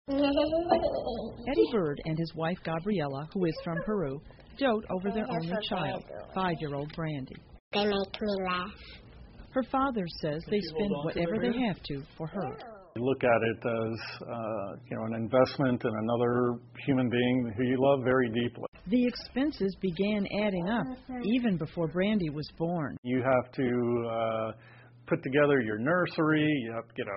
Eddie Bird and his wife Gabriela, who is from Peru, dote over their only child, 5-year-old Brandy. They make me laugh. Her father says they spend whatever they have to for her. You look at it as an investment in another human being who you love very deeply. The expenses began adding up even before Brandy was born. You have to put together your nursery, you have to get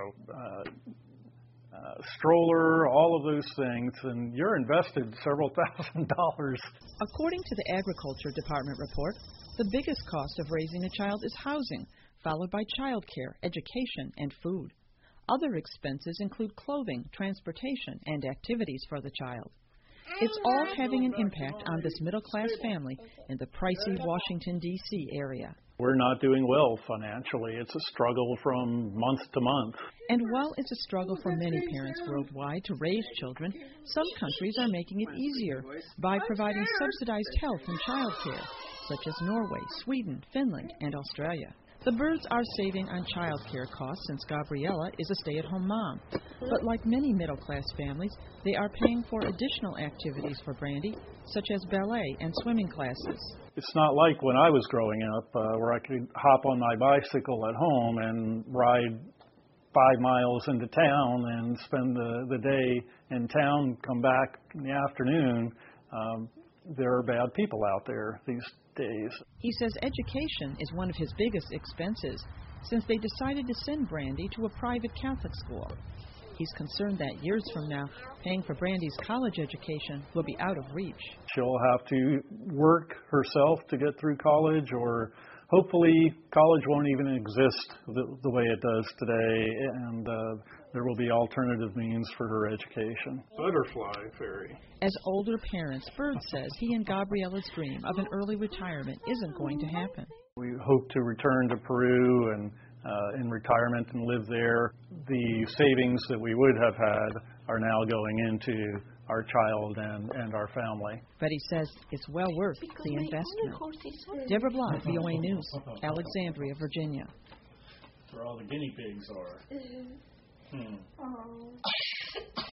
a stroller, all of those things, and you're invested several $1,000s. According to the Agriculture Department report, the biggest cost of raising a child is housing, followed by childcare, education, and food. Other expenses include clothing, transportation, and activities for the child. It's all having an impact on this middle-class family in the pricey Washington, D.C. area. We're not doing well financially. It's a struggle from month to month. And while it's a struggle for many parents worldwide to raise children, some countries are making it easier by providing subsidized health and child care, such as Norway, Sweden, Finland, and Australia. The Birds are saving on child care costs since Gabriela is a stay-at-home mom. But like many middle-class families, they are paying for additional activities for Brandy, such as ballet and swimming classes. It's not like when I was growing up where I could hop on my bicycle at home and ride 5 miles into town and spend the day in town, come back in the afternoon. There are bad people out there these days. He says education is one of his biggest expenses since they decided to send Brandy to a private Catholic school. He's concerned that years from now, paying for Brandy's college education will be out of reach. She'll have to work herself to get through college, or hopefully college won't even exist the way it does today, and there will be alternative means for her education. Butterfly Ferry. As older parents, Bird says he and Gabriela's dream of an early retirement isn't going to happen. We hope to return to Peru and in retirement and live there. The savings that we would have had are now going into our child and our family. But he says it's well worth the investment. Deborah Block, VOA News, Alexandria, Virginia. That's where all the guinea pigs are.